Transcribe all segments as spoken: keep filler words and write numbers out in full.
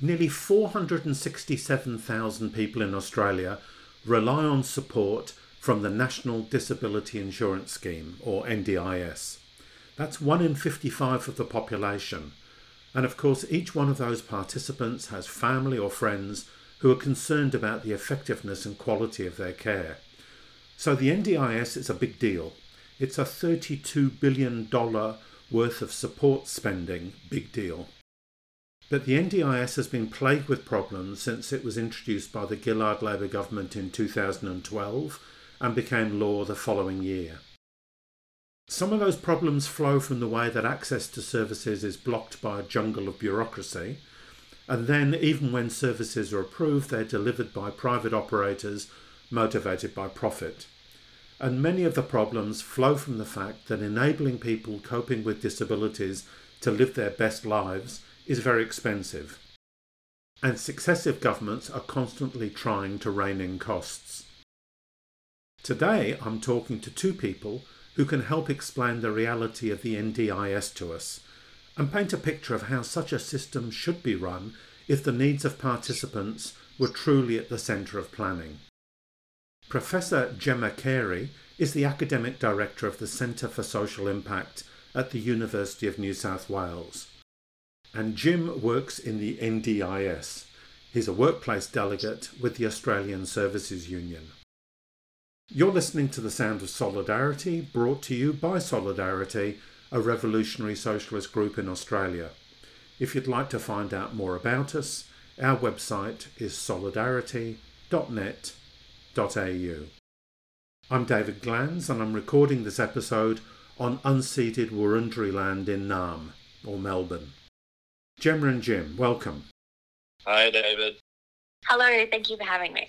Nearly four hundred sixty-seven thousand people in Australia rely on support from the National Disability Insurance Scheme, or N D I S. That's one in fifty-five of the population. And of course, each one of those participants has family or friends who are concerned about the effectiveness and quality of their care. So the N D I S is a big deal. It's a thirty-two billion dollars worth of support spending big deal. But the N D I S has been plagued with problems since it was introduced by the Gillard Labor government in two thousand twelve and became law the following year. Some of those problems flow from the way that access to services is blocked by a jungle of bureaucracy, and then even when services are approved, they're delivered by private operators motivated by profit. And many of the problems flow from the fact that enabling people coping with disabilities to live their best lives is very expensive. And successive governments are constantly trying to rein in costs. Today, I'm talking to two people who can help explain the reality of the N D I S to us and paint a picture of how such a system should be run if the needs of participants were truly at the centre of planning. Professor Gemma Carey is the Academic Director of the Centre for Social Impact at the University of New South Wales. And Jim works in the N D I S. He's a workplace delegate with the Australian Services Union. You're listening to The Sound of Solidarity, brought to you by Solidarity, a revolutionary socialist group in Australia. If you'd like to find out more about us, our website is solidarity dot net dot a u. I'm David Glanz and I'm recording this episode on unceded Wurundjeri land in Naarm, or Melbourne. Gemma and Jim, welcome. Hi, David. Hello, thank you for having me.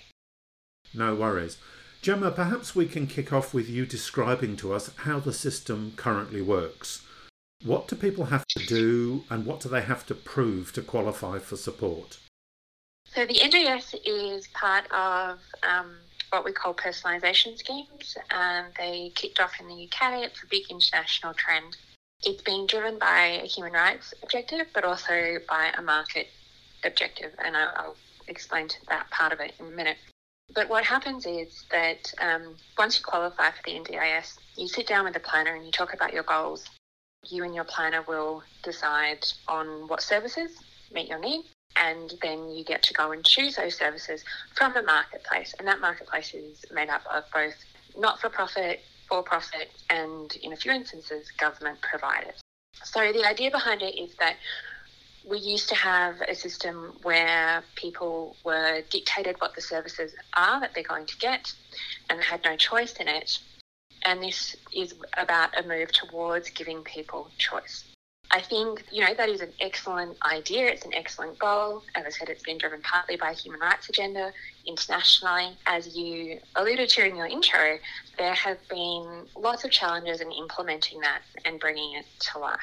No worries. Gemma, perhaps we can kick off with you describing to us how the system currently works. What do people have to do and what do they have to prove to qualify for support? So the N D I S is part of um, what we call personalisation schemes. Um, they kicked off in the U K. It's a big international trend. It's being driven by a human rights objective, but also by a market objective, and I'll, I'll explain to that part of it in a minute. But what happens is that um, once you qualify for the N D I S, you sit down with the planner and you talk about your goals. You and your planner will decide on what services meet your need, and then you get to go and choose those services from a marketplace. And that marketplace is made up of both not-for-profit, for-profit, and in a few instances, government providers. So the idea behind it is that we used to have a system where people were dictated what the services are that they're going to get and had no choice in it. And this is about a move towards giving people choice. I think, you know, that is an excellent idea. It's an excellent goal. As I said, it's been driven partly by a human rights agenda internationally. As you alluded to in your intro, there have been lots of challenges in implementing that and bringing it to life.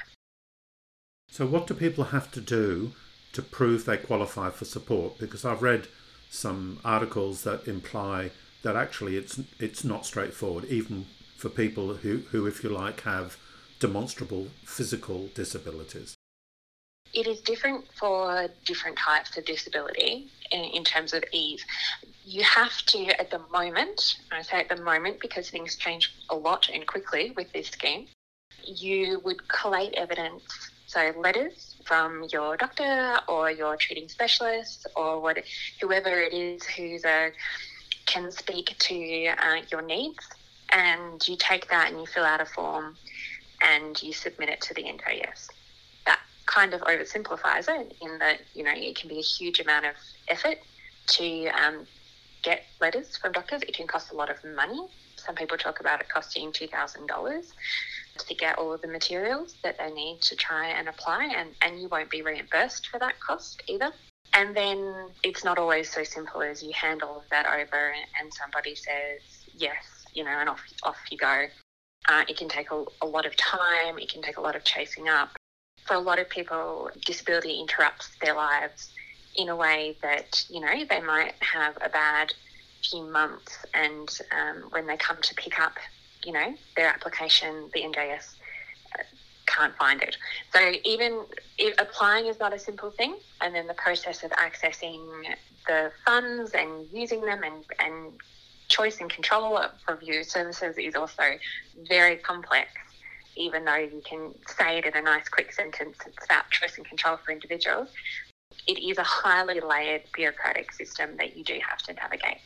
So what do people have to do to prove they qualify for support? Because I've read some articles that imply that actually it's it's not straightforward, even for people who, who, if you like, have demonstrable physical disabilities. It is different for different types of disability in, in terms of ease. You have to, at the moment, and I say at the moment because things change a lot and quickly with this scheme, you would collate evidence, so letters from your doctor or your treating specialist or what, whoever it is who can speak to uh, your needs, and you take that and you fill out a form and you submit it to the N D I S. That kind of oversimplifies it in that, you know, it can be a huge amount of effort to um, get letters from doctors. It can cost a lot of money. Some people talk about it costing two thousand dollars to get all of the materials that they need to try and apply, and, and you won't be reimbursed for that cost either. And then it's not always so simple as you hand all of that over and, and somebody says yes, you know, and off, off you go. Uh, it can take a, a lot of time. It can take a lot of chasing up. For a lot of people, disability interrupts their lives in a way that, you know, they might have a bad few months, and um, when they come to pick up, you know, their application, the N D I S can't find it. So even if applying is not a simple thing, and then the process of accessing the funds and using them and, and choice and control of review services is also very complex. Even though you can say it in a nice quick sentence, it's about choice and control for individuals, it is a highly layered bureaucratic system that you do have to navigate.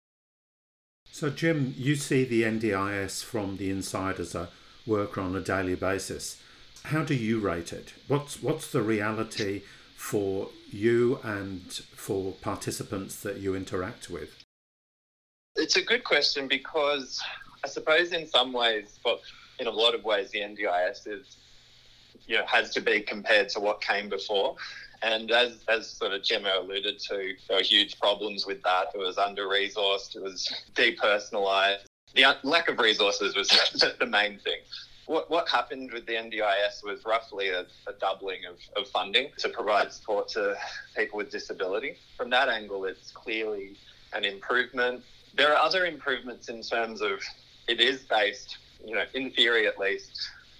So Jim, you see the N D I S from the inside as a worker on a daily basis. How do you rate it? What's what's the reality for you and for participants that you interact with? It's a good question because I suppose in some ways, well, in a lot of ways, the N D I S is, you know, has to be compared to what came before. And as as sort of Gemma alluded to, there were huge problems with that. It was under-resourced, it was depersonalised. The lack of resources was the main thing. What what happened with the N D I S was roughly a, a doubling of, of funding to provide support to people with disability. From that angle, it's clearly an improvement. There are other improvements in terms of it is based, you know, in theory at least,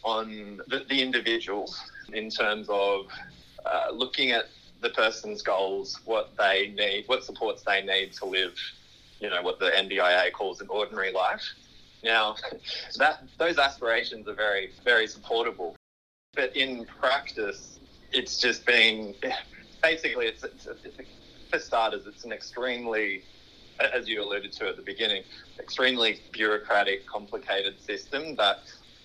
on the, the individual in terms of uh, looking at the person's goals, what they need, what supports they need to live, you know, what the N D I A calls an ordinary life. Now, that those aspirations are very, very supportable. But in practice, it's just been, basically, it's, it's, it's for starters, it's an extremely, as you alluded to at the beginning, extremely bureaucratic, complicated system that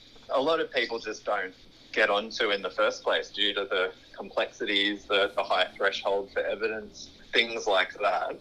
a lot of people just don't get onto in the first place due to the complexities, the, the high threshold for evidence, things like that.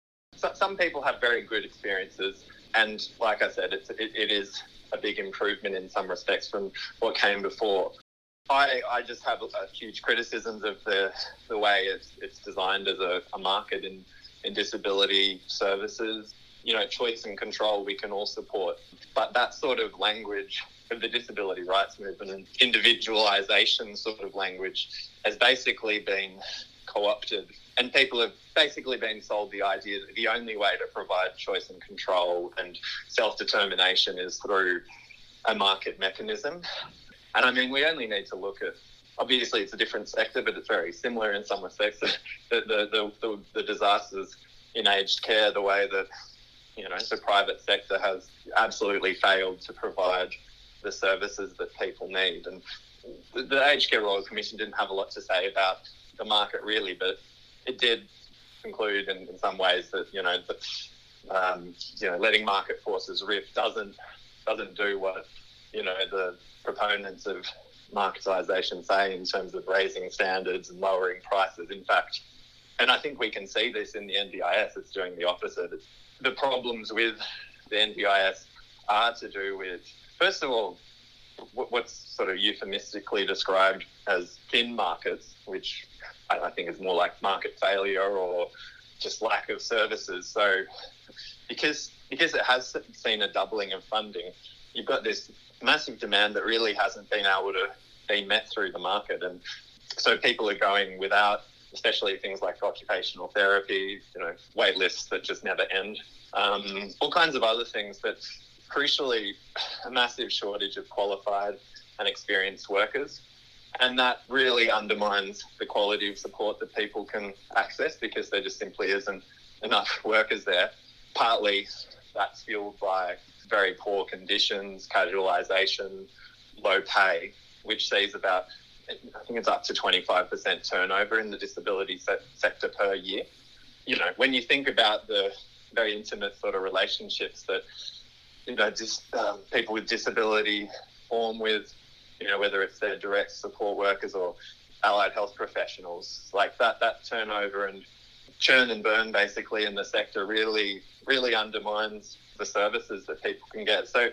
So some people have very good experiences, and like I said, it's, it, it is a big improvement in some respects from what came before. I, I just have a, a huge criticisms of the the way it's it's designed as a, a market in, in disability services. You know, choice and control we can all support, but that sort of language of the disability rights movement and individualisation sort of language has basically been co-opted, and people have basically been sold the idea that the only way to provide choice and control and self-determination is through a market mechanism. And I mean, we only need to look at, obviously it's a different sector, but it's very similar in some respects. The, the, the, the, the disasters in aged care, the way that, you know, the private sector has absolutely failed to provide the services that people need. And the, the Aged Care Royal Commission didn't have a lot to say about the market really, but it did conclude in, in some ways that, you know, that, um, you know, letting market forces riff doesn't doesn't do what, you know, the proponents of marketisation say in terms of raising standards and lowering prices. In fact, and I think we can see this in the N D I S, it's doing the opposite. It's, the problems with the N D I S are to do with, first of all, what's sort of euphemistically described as thin markets, which I think is more like market failure or just lack of services. So because because it has seen a doubling of funding, you've got this massive demand that really hasn't been able to be met through the market. And so people are going without, especially things like occupational therapy, you know, wait lists that just never end, um, all kinds of other things, but crucially, a massive shortage of qualified and experienced workers. And that really undermines the quality of support that people can access because there just simply isn't enough workers there. Partly that's fueled by very poor conditions, casualisation, low pay, which sees about, I think it's up to twenty-five percent turnover in the disability se- sector per year. You know, when you think about the very intimate sort of relationships that, you know, just um, people with disability form with, you know, whether it's their direct support workers or allied health professionals, like that, that turnover and churn and burn basically in the sector really, really undermines the services that people can get. So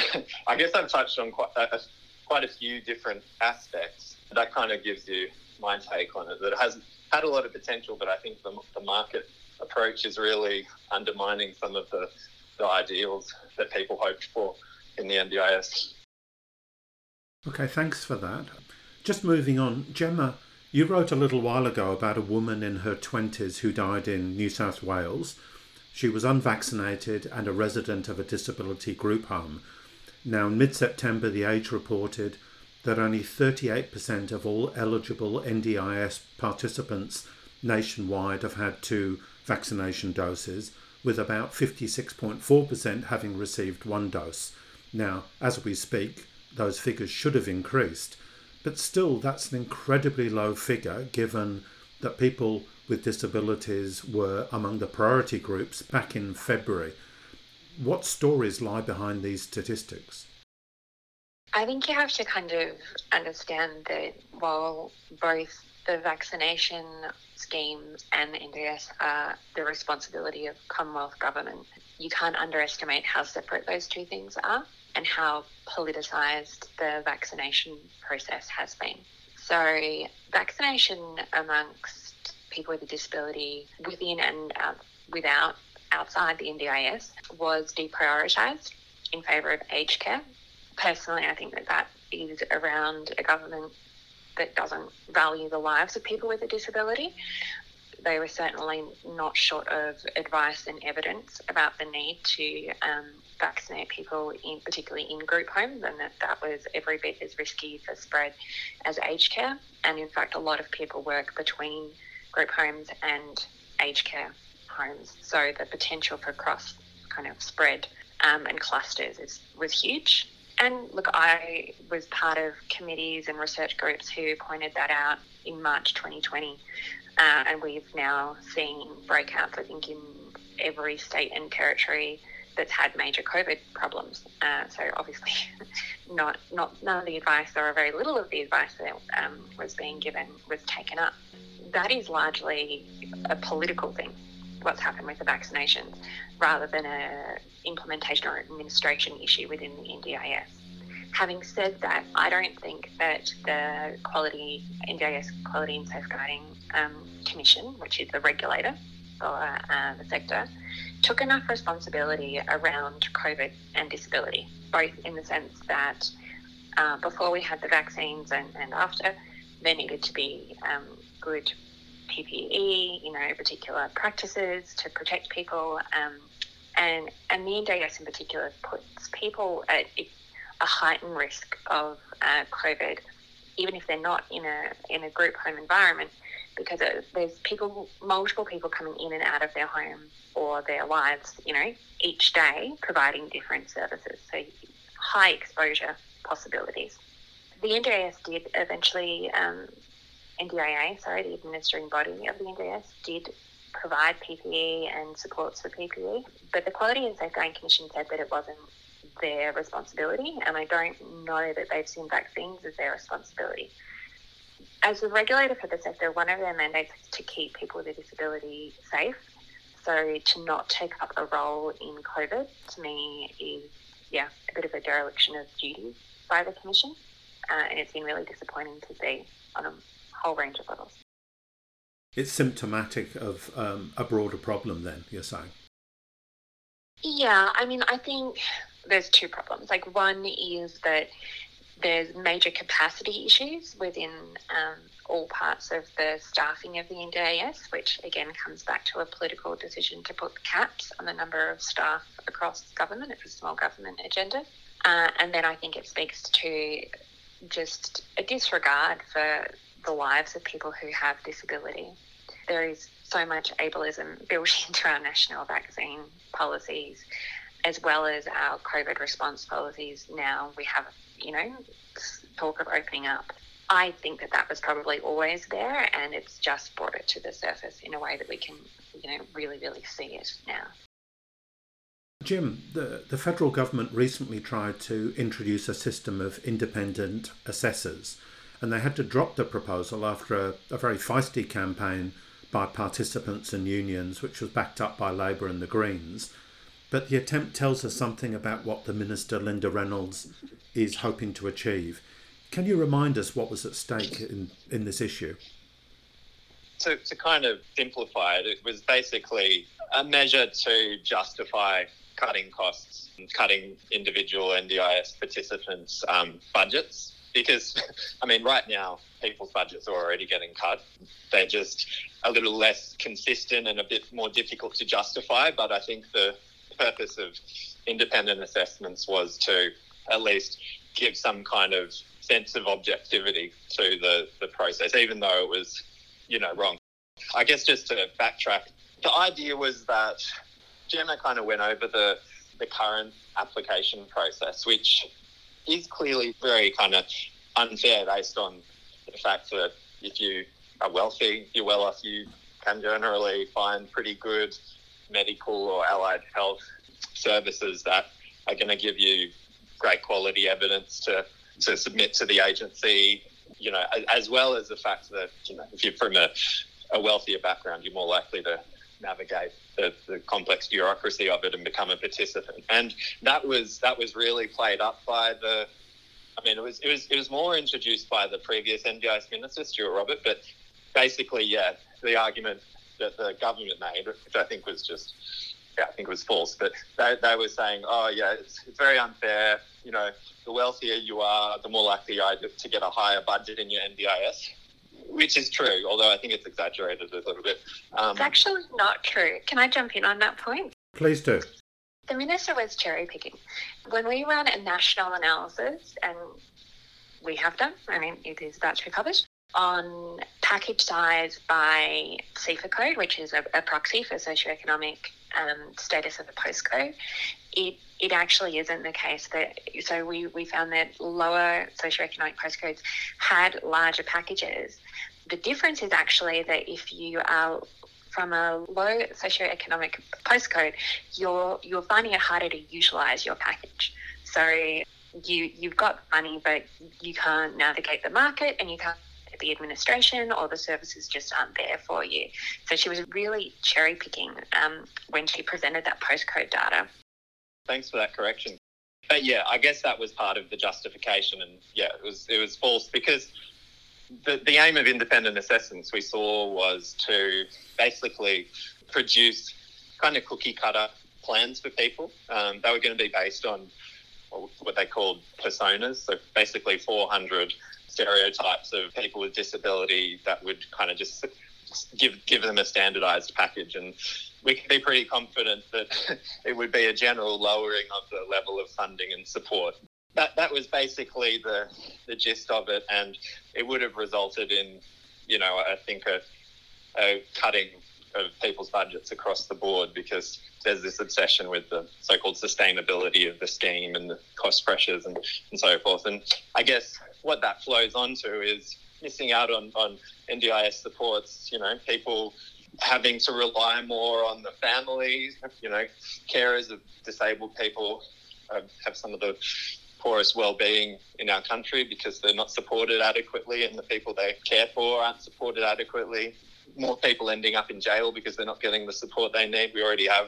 I guess I've touched on quite a, quite a few different aspects. That kind of gives you my take on it, that it has had a lot of potential, but I think the, the market approach is really undermining some of the, the ideals that people hoped for in the N D I S. Okay, thanks for that. Just moving on, Gemma, you wrote a little while ago about a woman in her twenties who died in New South Wales. She was unvaccinated and a resident of a disability group home. Now, in mid-September, The Age reported that only thirty-eight percent of all eligible N D I S participants nationwide have had two vaccination doses, with about fifty-six point four percent having received one dose. Now, as we speak, those figures should have increased, but still that's an incredibly low figure given that people with disabilities were among the priority groups back in February. What stories lie behind these statistics? I think you have to kind of understand that while both the vaccination schemes and the N D I S are the responsibility of Commonwealth Government, you can't underestimate how separate those two things are and how politicised the vaccination process has been. So vaccination amongst people with a disability within and out, without outside the N D I S was deprioritised in favour of aged care. Personally, I think that that is around a government that doesn't value the lives of people with a disability. They were certainly not short of advice and evidence about the need to um, vaccinate people, in particularly in group homes, and that that was every bit as risky for spread as aged care. And in fact, a lot of people work between group homes and aged care homes, so the potential for cross kind of spread um, and clusters is, was huge. And look, I was part of committees and research groups who pointed that out in March twenty twenty. Uh, and we've now seen breakouts, I think, in every state and territory that's had major COVID problems. Uh, so obviously not, not none of the advice, or very little of the advice that um, was being given was taken up. That is largely a political thing, what's happened with the vaccinations, rather than a implementation or administration issue within the N D I S. Having said that, I don't think that the quality N D I S Quality and Safeguarding um, Commission, which is the regulator for uh, the sector, took enough responsibility around COVID and disability, both in the sense that uh, before we had the vaccines and, and after, there needed to be um, good P P E, you know, particular practices to protect people, um, and and the N D I S in particular puts people at a heightened risk of uh, COVID, even if they're not in a in a group home environment, because it, there's people, multiple people coming in and out of their home or their lives, you know, each day, providing different services. So high exposure possibilities. The N D I S did eventually. Um, N D I A, sorry, the administering body of the N D I S, did provide P P E and supports for P P E, but the Quality and Safeguarding Commission said that it wasn't their responsibility, and I don't know that they've seen vaccines as their responsibility. As a regulator for the sector, one of their mandates is to keep people with a disability safe, so to not take up a role in COVID, to me, is, yeah, a bit of a dereliction of duty by the Commission, uh, and it's been really disappointing to see on a whole range of levels. It's symptomatic of um, a broader problem then, you're saying? Yeah, I mean, I think there's two problems. Like, one is that there's major capacity issues within um, all parts of the staffing of the N D I S, which again comes back to a political decision to put caps on the number of staff across government. It's a small government agenda. Uh, and then I think it speaks to just a disregard for the lives of people who have disability. There is so much ableism built into our national vaccine policies, as well as our COVID response policies. Now we have, you know, talk of opening up. I think that that was probably always there, and it's just brought it to the surface in a way that we can, you know, really, really see it now. Jim, the, the federal government recently tried to introduce a system of independent assessors, and they had to drop the proposal after a, a very feisty campaign by participants and unions, which was backed up by Labor and the Greens. But the attempt tells us something about what the Minister, Linda Reynolds, is hoping to achieve. Can you remind us what was at stake in, in this issue? To, to kind of simplify it, it was basically a measure to justify cutting costs, cutting individual N D I S participants' um, budgets. Because, I mean, right now, people's budgets are already getting cut. They're just a little less consistent and a bit more difficult to justify. But I think the purpose of independent assessments was to at least give some kind of sense of objectivity to the, the process, even though it was, you know, wrong. I guess just to backtrack, the idea was that Gemma kind of went over the, the current application process, which is clearly very kind of unfair based on the fact that if you are wealthy, you're well off, you can generally find pretty good medical or allied health services that are going to give you great quality evidence to, to submit to the agency, you know, as well as the fact that, you know, if you're from a, a wealthier background, you're more likely to navigate the, the complex bureaucracy of it and become a participant. And that was that was really played up by the, I mean, it was it was it was more introduced by the previous N D I S minister, Stuart Robert, but basically, yeah, the argument that the government made, which I think was just, yeah, I think was false, but they, they were saying, oh, yeah, it's, it's very unfair. You know, the wealthier you are, the more likely you are to get a higher budget in your N D I S, which is true, although I think it's exaggerated a little bit. Um, it's actually not true. Can I jump in on that point? Please do. The minister was cherry picking. When we run a national analysis, and we have done, I mean, it is about to be published, on package size by C I F A code, which is a, a proxy for socioeconomic um, status of a postcode, it it actually isn't the case that, so we, we found that lower socioeconomic postcodes had larger packages. The difference is actually that if you are from a low socioeconomic postcode, you're you're finding it harder to utilise your package. So you you've got money, but you can't navigate the market, and you can't get the administration, or the services just aren't there for you. So she was really cherry picking um, when she presented that postcode data. Thanks for that correction. But yeah, I guess that was part of the justification, and yeah, it was it was false because the the aim of independent assessments we saw was to basically produce kind of cookie cutter plans for people. Um, they were going to be based on what they called personas, so basically four hundred stereotypes of people with disability that would kind of just give give them a standardized package, and we can be pretty confident that it would be a general lowering of the level of funding and support. That that was basically the the gist of it, and it would have resulted in, you know, I think a, a cutting of people's budgets across the board, because there's this obsession with the so-called sustainability of the scheme and the cost pressures and, and so forth. And I guess what that flows onto is missing out on, on N D I S supports, you know, people having to rely more on the families, you know, carers of disabled people uh, have some of the poorest well-being in our country because they're not supported adequately, and the people they care for aren't supported adequately. More people ending up in jail because they're not getting the support they need. We already have,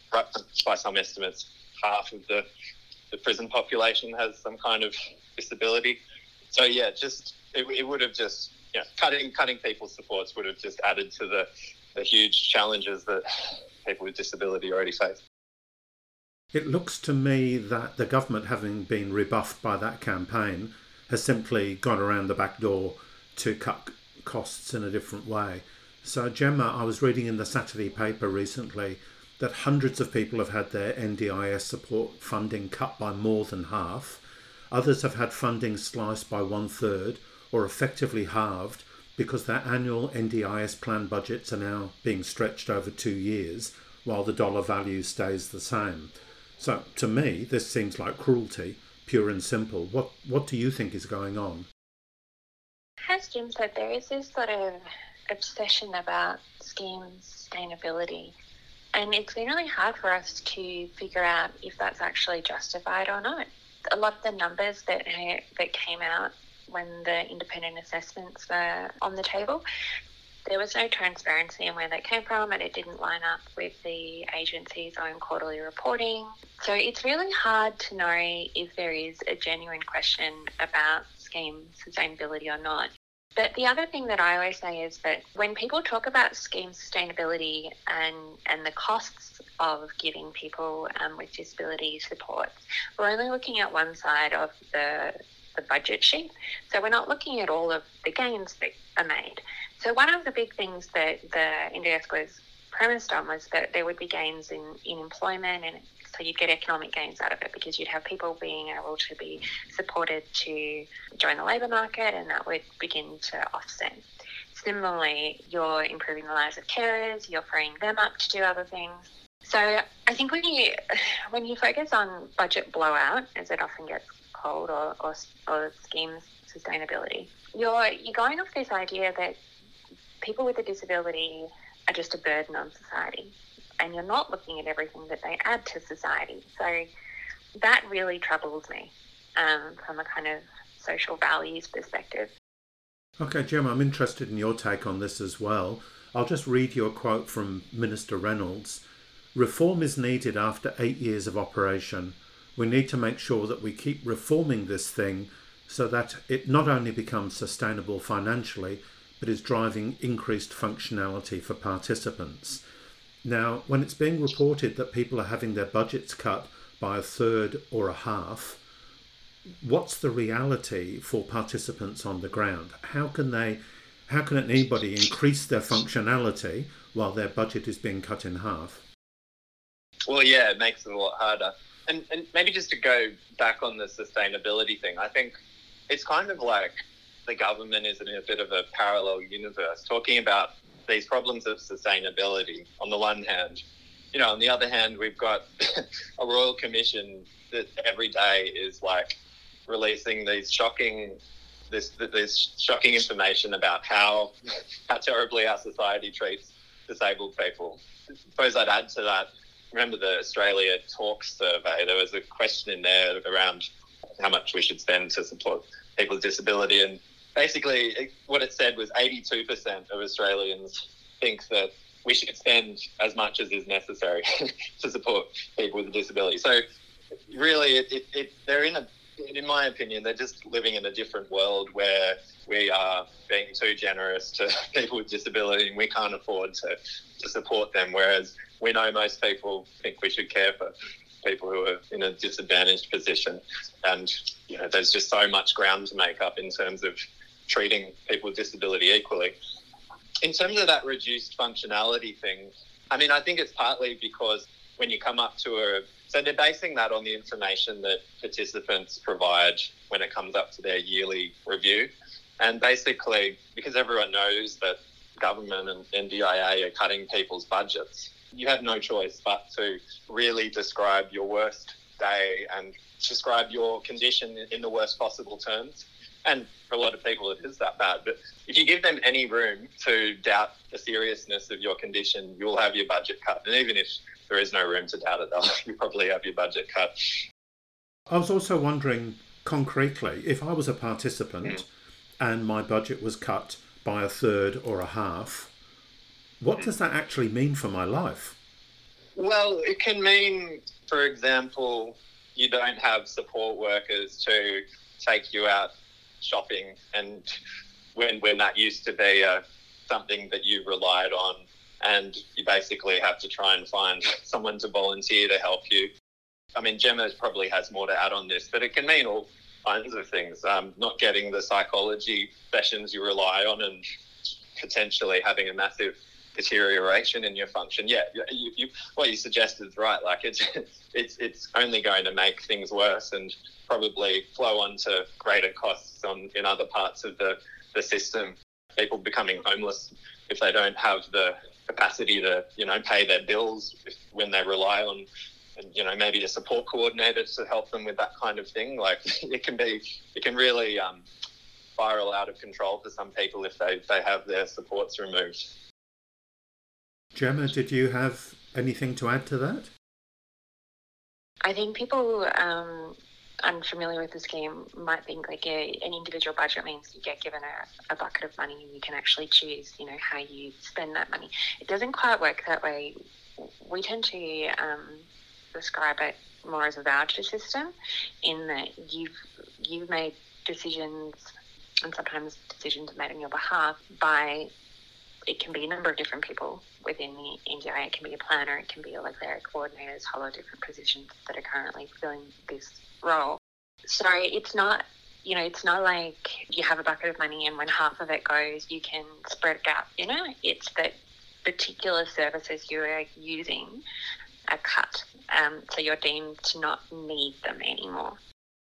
by some estimates, half of the, the prison population has some kind of disability. So yeah, just it, it would have just, you know, cutting cutting people's supports would have just added to the, the huge challenges that people with disability already face. It looks to me that the government, having been rebuffed by that campaign, has simply gone around the back door to cut costs in a different way. So, Gemma, I was reading in the Saturday paper recently that hundreds of people have had their N D I S support funding cut by more than half. Others have had funding sliced by one third or effectively halved because their annual N D I S plan budgets are now being stretched over two years while the dollar value stays the same. So, to me, this seems like cruelty, pure and simple. What what do you think is going on? As Jim said, there is this sort of obsession about scheme sustainability, and it's been really hard for us to figure out if that's actually justified or not. A lot of the numbers that that came out when the independent assessments were on the table, there was no transparency in where they came from, and it didn't line up with the agency's own quarterly reporting. So it's really hard to know if there is a genuine question about scheme sustainability or not. But the other thing that I always say is that when people talk about scheme sustainability and, and the costs of giving people um, with disability support, we're only looking at one side of the, the budget sheet. So we're not looking at all of the gains that are made. So one of the big things that the N D I S was premised on was that there would be gains in, in employment and So you'd get economic gains out of it because you'd have people being able to be supported to join the labour market, and that would begin to offset. Similarly, you're improving the lives of carers, you're freeing them up to do other things. So I think when you when you focus on budget blowout, as it often gets called, or, or, or scheme sustainability, you're you're going off this idea that people with a disability are just a burden on society, and you're not looking at everything that they add to society. So that really troubles me um, from a kind of social values perspective. Okay, Gemma, I'm interested in your take on this as well. I'll just read you a quote from Minister Reynolds. "Reform is needed after eight years of operation. We need to make sure that we keep reforming this thing so that it not only becomes sustainable financially, but is driving increased functionality for participants." Now, when it's being reported that people are having their budgets cut by a third or a half, what's the reality for participants on the ground? How can they, how can anybody increase their functionality while their budget is being cut in half? Well, yeah, it makes it a lot harder. And, and maybe just to go back on the sustainability thing, I think it's kind of like the government is in a bit of a parallel universe, talking about these problems of sustainability on the one hand. You know, on the other hand, we've got a Royal Commission that every day is like releasing these shocking, this this shocking information about how how terribly our society treats disabled people. I suppose I'd add to that. Remember the Australia Talks survey? There was a question in there around how much we should spend to support people with disability, and basically it, what it said was eighty-two percent of Australians think that we should spend as much as is necessary to support people with a disability. So really, it, it, it, they're in a, in my opinion, they're just living in a different world where we are being too generous to people with disability and we can't afford to, to support them, whereas we know most people think we should care for people who are in a disadvantaged position. And, you know, there's just so much ground to make up in terms of treating people with disability equally. In terms of that reduced functionality thing, I mean, I think it's partly because when you come up to a... So they're basing that on the information that participants provide when it comes up to their yearly review. And basically, because everyone knows that government and N D I A are cutting people's budgets, you have no choice but to really describe your worst day and describe your condition in the worst possible terms. And for a lot of people, it is that bad. But if you give them any room to doubt the seriousness of your condition, you'll have your budget cut. And even if there is no room to doubt it, you'll probably have your budget cut. I was also wondering, concretely, if I was a participant mm. and my budget was cut by a third or a half, what mm. does that actually mean for my life? Well, it can mean, for example, you don't have support workers to take you out shopping, and when when that used to be uh, something that you relied on, and you basically have to try and find someone to volunteer to help you. I mean, Gemma probably has more to add on this, but it can mean all kinds of things. Um, not getting the psychology sessions you rely on, and potentially having a massive deterioration in your function. Yeah, you, you, what you suggested is right. Like it's it's it's only going to make things worse and probably flow on to greater costs on in other parts of the, the system. People becoming homeless if they don't have the capacity to, you know, pay their bills if, when they rely on, you know, maybe a support coordinator to help them with that kind of thing. Like it can be, it can really um, spiral out of control for some people if they, they have their supports removed. Gemma, did you have anything to add to that? I think people um, unfamiliar with the scheme might think like a, an individual budget means you get given a, a bucket of money and you can actually choose, you know, how you spend that money. It doesn't quite work that way. We tend to um, describe it more as a voucher system, in that you've you've made decisions, and sometimes decisions are made on your behalf by, it can be a number of different people within the N D I A. It can be a planner, it can be like their coordinators, whole lot of different positions that are currently filling this role. So it's not, you know, it's not like you have a bucket of money and when half of it goes, you can spread it out, you know. It's that particular services you are using are cut. Um, so you're deemed to not need them anymore.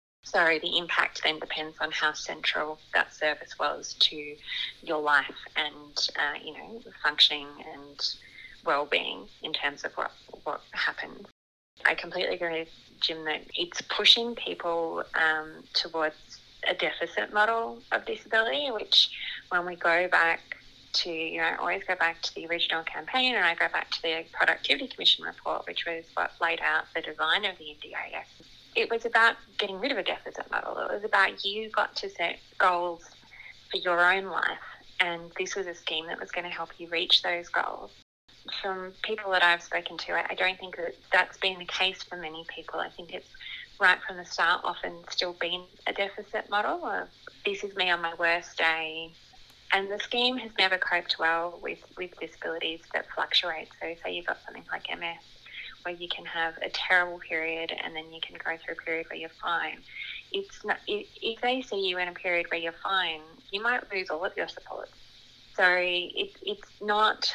So the impact then depends on how central that service was to your life and, uh, you know, functioning and well-being in terms of what, what happened. I completely agree with Jim that it's pushing people um, towards a deficit model of disability, which when we go back to, you know, always go back to the original campaign, and I go back to the Productivity Commission report, which was what laid out the design of the N D I S. It was about getting rid of a deficit model. It was about you got to set goals for your own life, and this was a scheme that was going to help you reach those goals. From people that I've spoken to, I don't think that that's been the case for many people. I think it's right from the start often still been a deficit model of this is me on my worst day. And the scheme has never coped well with, with disabilities that fluctuate. So say you've got something like M S, where you can have a terrible period and then you can go through a period where you're fine. It's not, if they see you in a period where you're fine, you might lose all of your support. So it, it's not,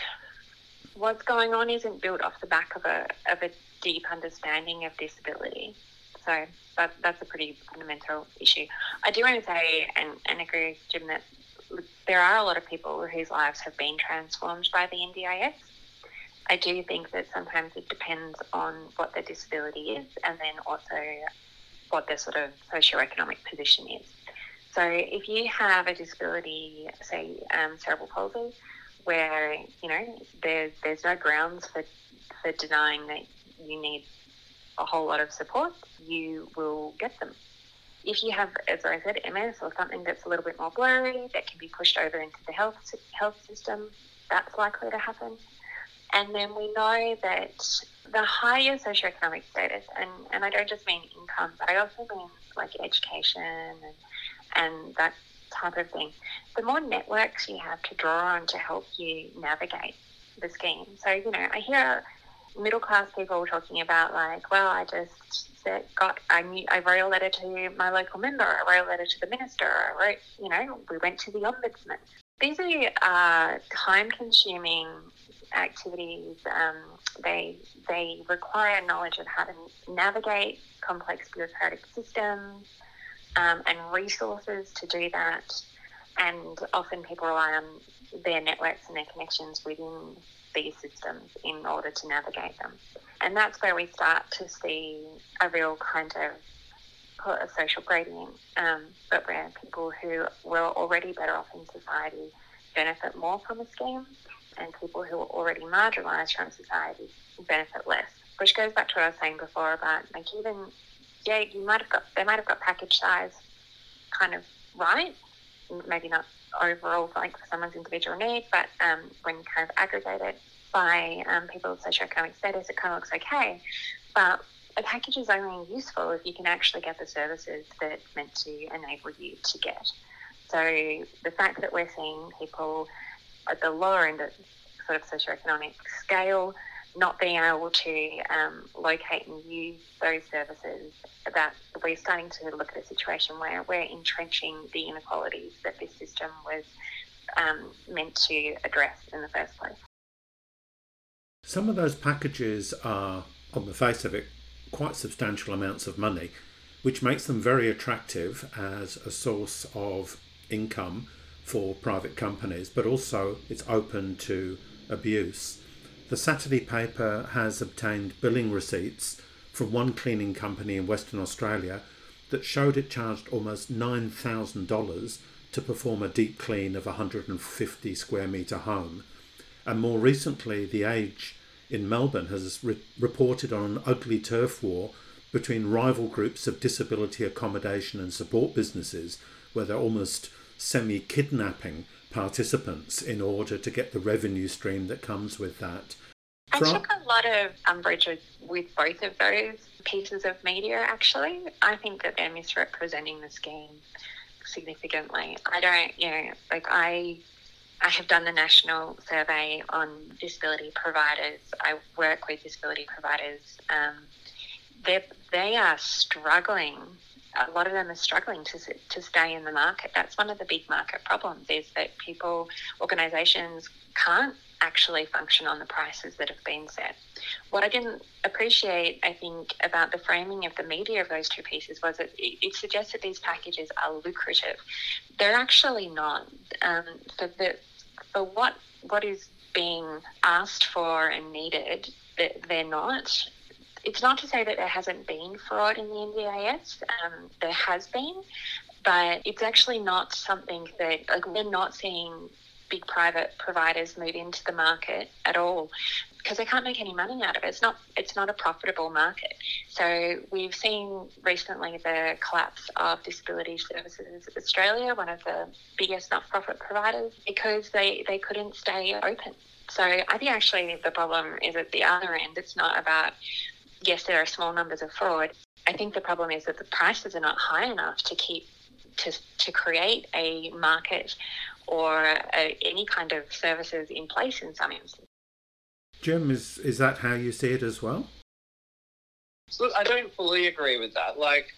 what's going on isn't built off the back of a of a deep understanding of disability. So that, that's a pretty fundamental issue. I do want to say, and, and agree with Jim, that there are a lot of people whose lives have been transformed by the N D I S. I do think that sometimes it depends on what their disability is and then also what their sort of socioeconomic position is. So if you have a disability, say um, cerebral palsy, where, you know, there's, there's no grounds for, for denying that you need a whole lot of support, you will get them. If you have, as I said, M S or something that's a little bit more blurry, that can be pushed over into the health health system, that's likely to happen. And then we know that the higher socioeconomic status, and, and I don't just mean income, but I also mean like education and, and that type of thing, the more networks you have to draw on to help you navigate the scheme. So, you know, I hear middle class people talking about like, well, I just said, got, I knew, I wrote a letter to my local member, I wrote a letter to the minister, I wrote, you know, we went to the ombudsman. These are uh, time-consuming activities. Um, they they require knowledge of how to navigate complex bureaucratic systems um, and resources to do that. And often people rely on their networks and their connections within these systems in order to navigate them. And that's where we start to see a real kind of a social gradient, um, but where people who were already better off in society benefit more from a scheme, and people who are already marginalised from society benefit less. Which goes back to what I was saying before about like even yeah, you might have got they might have got package size kind of right, maybe not overall like for someone's individual need, but um, when you kind of aggregate it by um, people's socioeconomic status, it kind of looks okay. But a package is only useful if you can actually get the services that it's meant to enable you to get. So the fact that we're seeing people at the lower end of sort of socioeconomic scale not being able to um, locate and use those services, that we're starting to look at a situation where we're entrenching the inequalities that this system was um, meant to address in the first place. Some of those packages are, on the face of it, quite substantial amounts of money, which makes them very attractive as a source of income for private companies, but also it's open to abuse. The Saturday paper has obtained billing receipts from one cleaning company in Western Australia that showed it charged almost nine thousand dollars to perform a deep clean of a one hundred fifty square metre home. And more recently, The Age in Melbourne has re- reported on an ugly turf war between rival groups of disability accommodation and support businesses, where they're almost semi-kidnapping participants in order to get the revenue stream that comes with that. I took a lot of umbrage with both of those pieces of media, actually. I think that they're misrepresenting the scheme significantly. I don't, you know, like I... I have done the national survey on disability providers. I work with disability providers. Um, they they are struggling. A lot of them are struggling to to stay in the market. That's one of the big market problems, is that people, organisations can't actually function on the prices that have been set. What I didn't appreciate, I think, about the framing of the media of those two pieces was that it, it suggests that these packages are lucrative. They're actually not. Um, for, the, for what what is being asked for and needed, they're not. It's not to say that there hasn't been fraud in the N D I S. Um, there has been, but it's actually not something that, like, we're not seeing big private providers move into the market at all because they can't make any money out of it. It's not, it's not a profitable market. So we've seen recently the collapse of Disability Services Australia, one of the biggest not-for-profit providers, because they, they couldn't stay open. So I think actually the problem is at the other end. It's not about, yes, there are small numbers of fraud. I think the problem is that the prices are not high enough to keep to to create a market or a, any kind of services in place in some instances. Jim, is is that how you see it as well? Look, I don't fully agree with that. Like,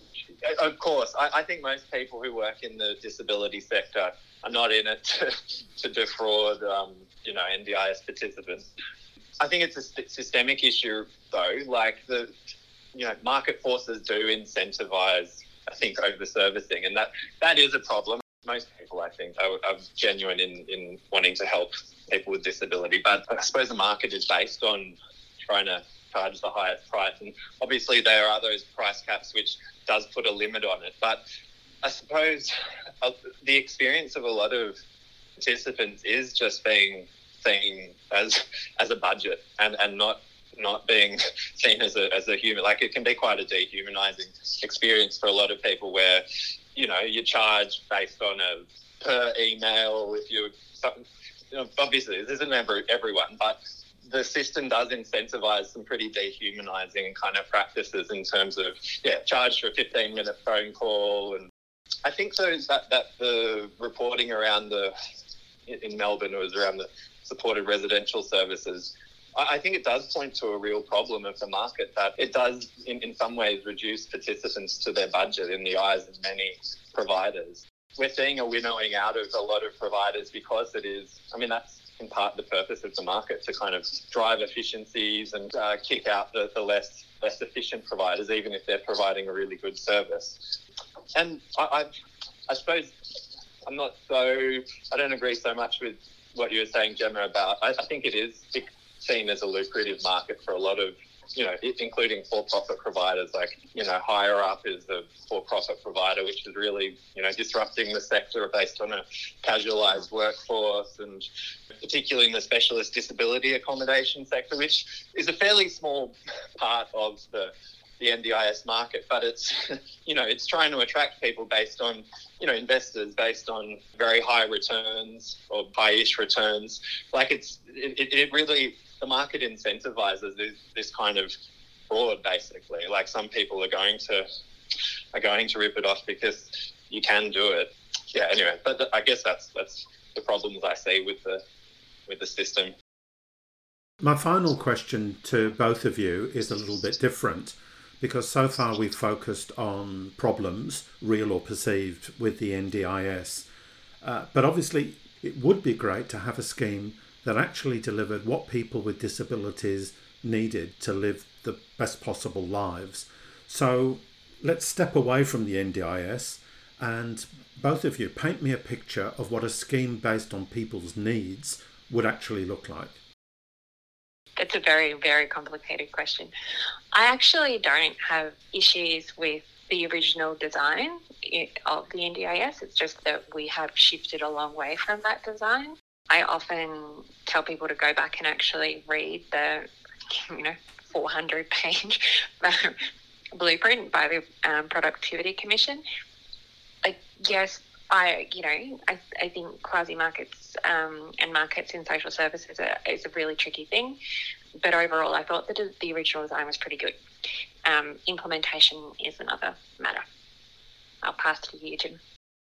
of course, I, I think most people who work in the disability sector are not in it to, to defraud, um, you know, N D I S participants. I think it's a systemic issue, though. Like, the, you know, market forces do incentivize, I think, over-servicing, and that, that is a problem. Most people, I think, are, are genuine in, in wanting to help people with disability, but I suppose the market is based on trying to charge the highest price, and obviously there are those price caps which does put a limit on it. But I suppose uh, the experience of a lot of participants is just being seen as as a budget and, and not not being seen as a as a human. Like, it can be quite a dehumanizing experience for a lot of people where, you know, you charge based on a per email. If you, you know, obviously this isn't every, everyone, but the system does incentivize some pretty dehumanizing kind of practices in terms of, yeah, charge for a fifteen minute phone call. And I think those that, that the reporting around the, in Melbourne, it was around the supported residential services, I think it does point to a real problem of the market, that it does in, in some ways reduce participants to their budget in the eyes of many providers. We're seeing a winnowing out of a lot of providers because it is, I mean, that's in part the purpose of the market, to kind of drive efficiencies and uh, kick out the, the less less efficient providers, even if they're providing a really good service. And I, I, I suppose I'm not so, I don't agree so much with what you were saying, Gemma, about, I, I think it is seen as a lucrative market for a lot of, you know, including for-profit providers. Like, you know, Higher Up is a for-profit provider, which is really, you know, disrupting the sector based on a casualised workforce, and particularly in the specialist disability accommodation sector, which is a fairly small part of the the N D I S market, but it's, you know, it's trying to attract people based on, you know, investors based on very high returns or high-ish returns. Like, it's, it, it really, the market incentivizes this, this kind of fraud, basically. Like, some people are going to, are going to rip it off because you can do it. Yeah, anyway, but the, I guess that's, that's the problems I see with the, with the system. My final question to both of you is a little bit different, because so far we've focused on problems, real or perceived, with the N D I S. Uh, but obviously it would be great to have a scheme that actually delivered what people with disabilities needed to live the best possible lives. So let's step away from the N D I S, and both of you paint me a picture of what a scheme based on people's needs would actually look like. It's a very, very complicated question. I actually don't have issues with the original design of the N D I S. It's just that we have shifted a long way from that design. I often tell people to go back and actually read the, you know, four hundred page blueprint by the um, Productivity Commission. Like, yes, I, you know, I, I think quasi-markets um, and markets in social services are, is a really tricky thing. But overall, I thought that the original design was pretty good. Um, implementation is another matter. I'll pass to you, Jim.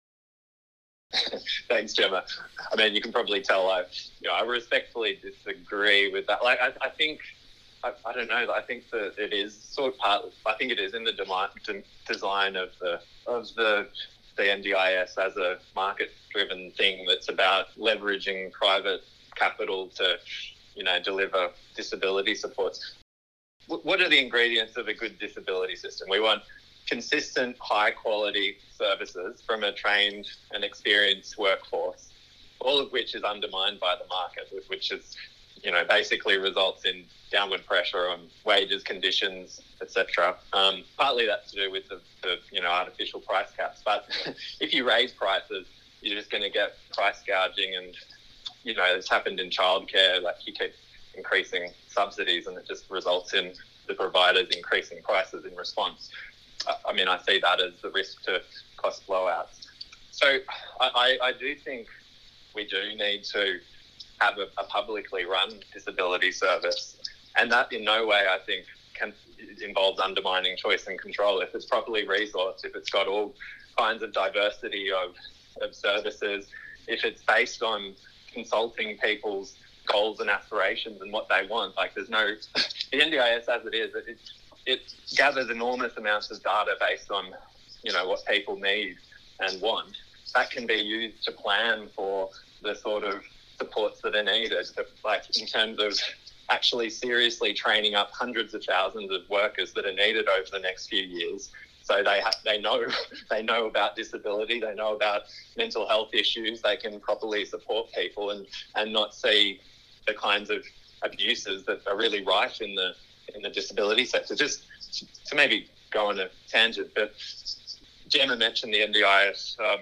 Thanks, Gemma. I mean, you can probably tell I, you know, I respectfully disagree with that. Like, I, I think, I, I don't know. I think that it is sort of part. I think it is in the de- design of the of the. the N D I S as a market-driven thing that's about leveraging private capital to, you know, deliver disability supports. W- what are the ingredients of a good disability system? We want consistent, high-quality services from a trained and experienced workforce, all of which is undermined by the market, which is, you know, basically results in downward pressure on wages, conditions, et cetera. Um, partly that's to do with the, the, you know, artificial price caps. But if you raise prices, you're just going to get price gouging, and, you know, it's happened in childcare. Like, you keep increasing subsidies, and it just results in the providers increasing prices in response. I mean, I see that as the risk to cost blowouts. So I, I, I do think we do need to have a, a publicly run disability service. And that in no way, I think, can involves undermining choice and control. If it's properly resourced, if it's got all kinds of diversity of, of services, if it's based on consulting people's goals and aspirations and what they want, like there's no... The N D I S as it is, it, it gathers enormous amounts of data based on, you know, what people need and want. That can be used to plan for the sort of supports that are needed, like in terms of actually seriously training up hundreds of thousands of workers that are needed over the next few years. So they ha- they know they know about disability, they know about mental health issues, they can properly support people and, and not see the kinds of abuses that are really rife in the in the disability sector. Just to maybe go on a tangent, but Gemma mentioned the N D I S, um,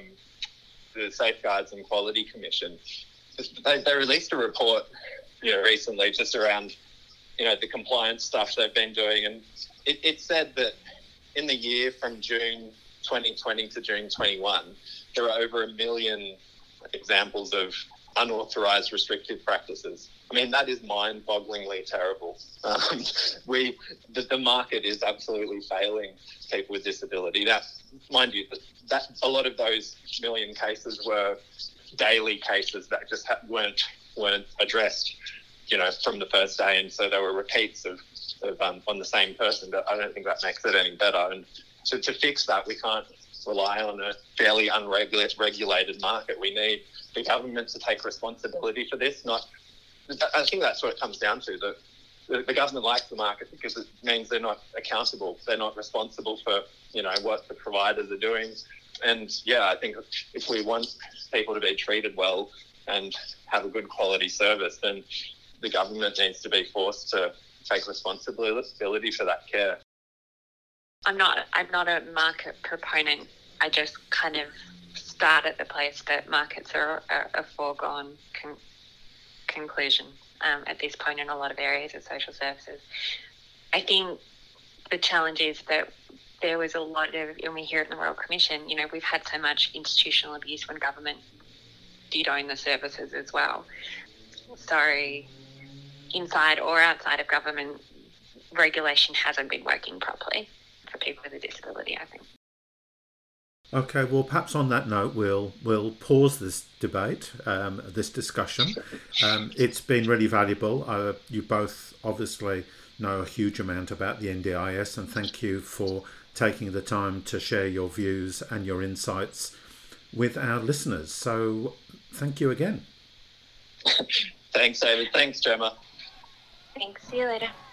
the Safeguards and Quality Commission. They, they released a report, you know, recently just around, you know, the compliance stuff they've been doing, and it, it said that in the year from June twenty twenty to June twenty-one, there were over a million examples of unauthorised restrictive practices. I mean, that is mind-bogglingly terrible. Um, we, the, the market is absolutely failing people with disability. That, mind you, that a lot of those million cases were daily cases that just ha- weren't weren't addressed, you know, from the first day, and so there were repeats of, of um, on the same person. But I don't think that makes it any better. And to, to fix that, we can't rely on a fairly unregulated regulated market. We need the government to take responsibility for this. Not, I think that's what it comes down to. The, the, the government likes the market because it means they're not accountable. They're not responsible for, you know, what the providers are doing. And yeah, I think if we want people to be treated well and have a good quality service, then the government needs to be forced to take responsibility for that care. I'm not. I'm not a market proponent. I just kind of start at the place that markets are a, a foregone con- conclusion um, at this point in a lot of areas of social services. I think the challenge is that there was a lot of, and we hear it in the Royal Commission, you know, we've had so much institutional abuse when government did own the services as well. So inside or outside of government, regulation hasn't been working properly for people with a disability, I think. Okay, well, perhaps on that note, we'll we'll pause this debate, um, this discussion. Um, it's been really valuable. Uh, you both obviously know a huge amount about the N D I S, and thank you for taking the time to share your views and your insights with our listeners. So thank you again. Thanks, David. Thanks, Gemma. Thanks. See you later.